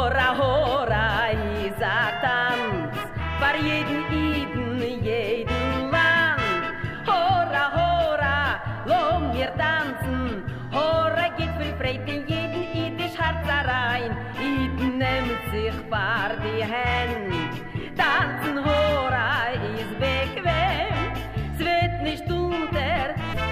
Hora, hora, dieser Tanz, war jeden Iden, jeden Land. Hora, hora, lo mir tanzen, hora geht für Freit in jeden Idisch Herz rein. Iden nimmt sich vor die Hände, tanzen, hora, ist bequem, es wird nicht unter.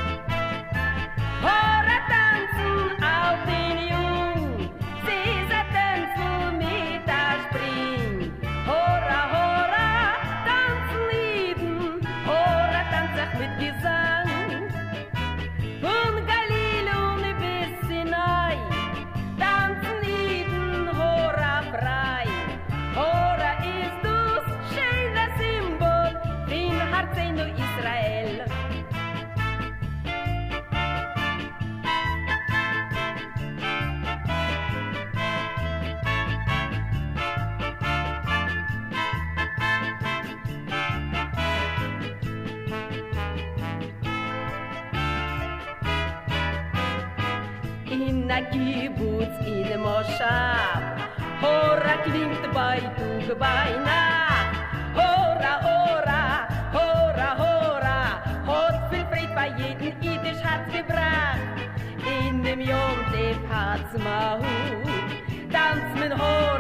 Hora tanzen, alt den Jung, sie tanzen mit der Spring. Hora, hora, tanzen Lieden, hora tanzen mit Gesang. Von Galil und bis Sinai, tanzen Lieden, hora frei. Hora ist das schöne Symbol, den Herzen du Israel. In a Kibbutz, in a Moshav, hora klingt bei Tug, bei Nacht. Hora, hora, hora, hora, hat viel Fried bei jedem Idisch Herz gebracht. In dem Jom, dem Hatzmahut, tanzt man hora.